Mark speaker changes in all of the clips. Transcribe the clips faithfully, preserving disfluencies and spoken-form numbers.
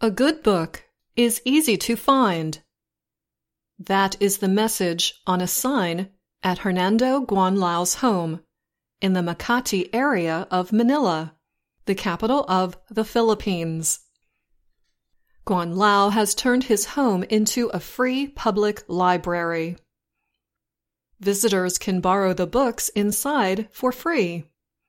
Speaker 1: A good book is easy to find. That is the message on a sign at Hernando Guanlao's home in the Makati area of Manila, the capital of the Philippines. Guanlao has turned his home into a free public library. Visitors can borrow the books inside for free.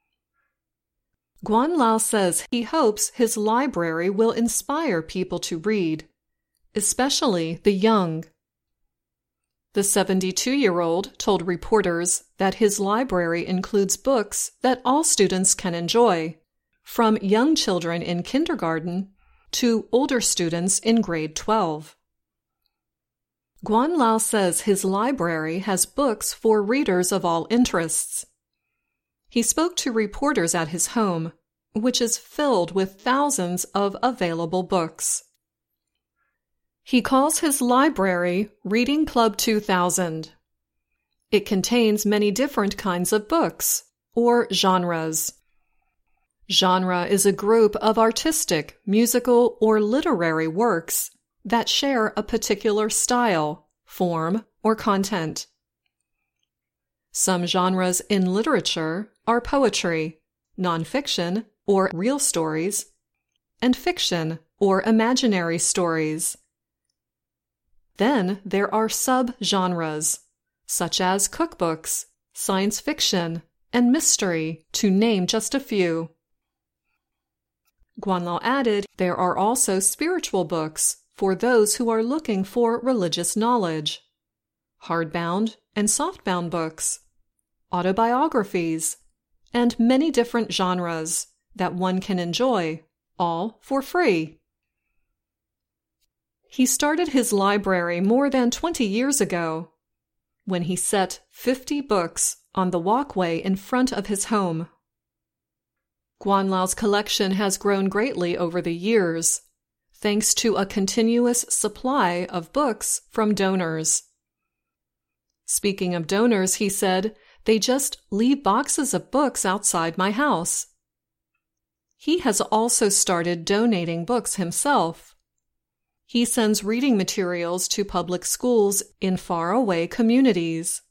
Speaker 1: Guanlao says he hopes his library will inspire people to read, especially the young. The seventy-two-year-old told reporters that his library includes books that all students can enjoy, from young children in kindergarten to older students in grade twelve. Guanlao says his library has books for readers of all interests. He spoke to reporters at his home, which is filled with thousands of available books. He calls his library Reading Club two thousand. It contains many different kinds of books, or genres. Genre is a group of artistic, musical, or literary works that share a particular style, form, or content. Some genres in literature are poetry, nonfiction, or real stories, and fiction, or imaginary stories. Then there are sub-genres, such as cookbooks, science fiction, and mystery, to name just a few. Guanlao added there are also spiritual books for those who are looking for religious knowledge, hardbound and softbound books, autobiographies, and many different genres that one can enjoy, all for free. He started his library more than twenty years ago, when he set fifty books on the walkway in front of his home. Guanlao's collection has grown greatly over the years, thanks to a continuous supply of books from donors. Speaking of donors, he said, they just leave boxes of books outside my house. He has also started donating books himself. He sends reading materials to public schools in faraway communities.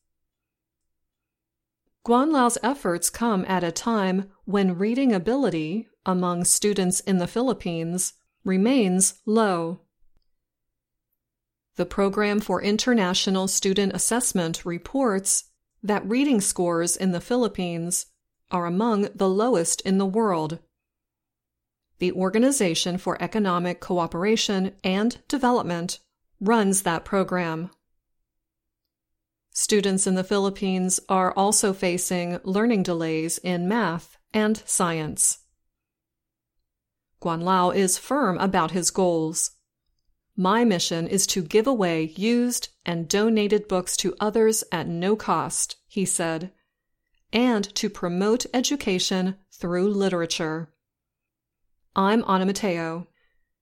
Speaker 1: Guanlao's efforts come at a time when reading ability among students in the Philippines remains low. The Program for International Student Assessment reports that reading scores in the Philippines are among the lowest in the world. The Organization for Economic Cooperation and Development runs that program. Students in the Philippines are also facing learning delays in math and science. Guanlao is firm about his goals. My mission is to give away used and donated books to others at no cost, he said, and to promote education through literature. I'm Ana Mateo.